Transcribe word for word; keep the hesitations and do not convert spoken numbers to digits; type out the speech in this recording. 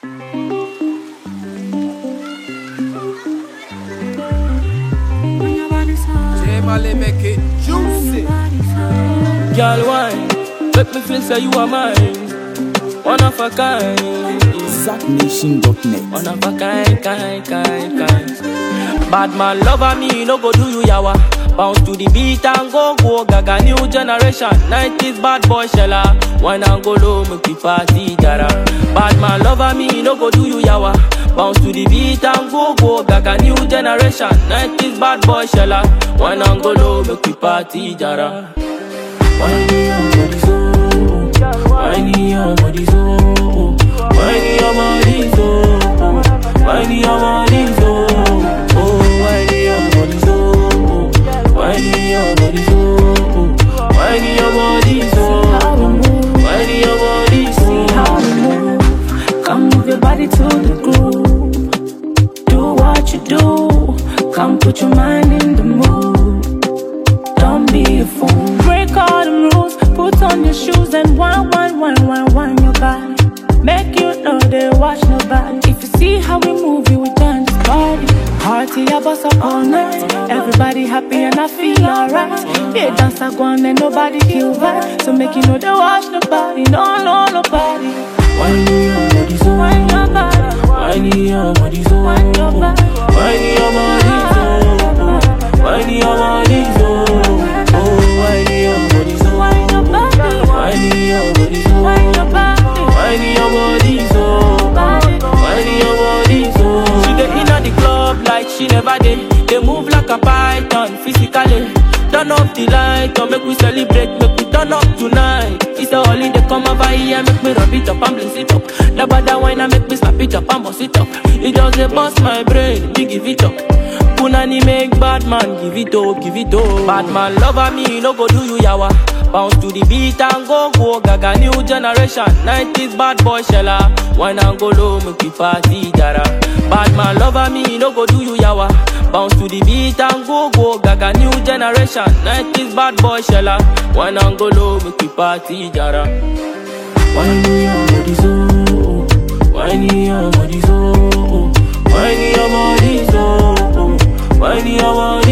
J-Mali make it juicy. Girl, wine, make me feel say you are mine. One of a kind. Zack Nation dot net. One of a kind, kind, kind, kind. Bad man lover me, no go do you yawa. Bounce to the beat and go, go, gaga. New generation, nineties bad boy shella. Wine and go low, make the party jara. Bad man lover me, no go do you yawa. Bounce to the beat and go, go, gaga. New generation, nineties bad boy shella. Wine and go low, make the party jara. Wine your body so, wine your body so, wine your body so, wine your body so, oh wine your body so, wine your body so, wine your body so, wine your body so. How we move, come move your body to the groove. Do what you do, come put your mind in the mood. Don't be a fool. Break all the rules, put on your shoes and wine, wine, wine, wine, wine your body. Make you know they watch nobody. If you see how we move, you will join this party. Party, I bust up all night. Everybody happy and I feel alright. Yeah, dance I go on and nobody kill vibe. So make you know they watch nobody, no, no, nobody. Wine your body so, Wine your body, wine your body so, wine your body, wine your body so, wine your body so, oh wine your body so, wine your body, wine your body so, wine your body, wine your body so, wine your body so. She dey inna the club like she never did. They move like a python physically. Turn up the light, or make we celebrate, make we turn up tonight. It's a holiday, come over here, make me rub it up and bless it up. The bad wine and make me slap it up and bust it up. It just a bust my brain, me give it up. Punani make bad man, give it up, give it up. Bad man lover me, no go do you yawa. Bounce to the beat and go, go, gaga. New generation, nineties bad boy shella. Wine and go low, make we party jara. Bad man lover me, no go do you yawa. Bounce to the beat and go, go, gaga. New generation, nineties bad boy shella. Wine and go low, make we party jara. Wine your body so, wine your body so, wine your body so, wine your body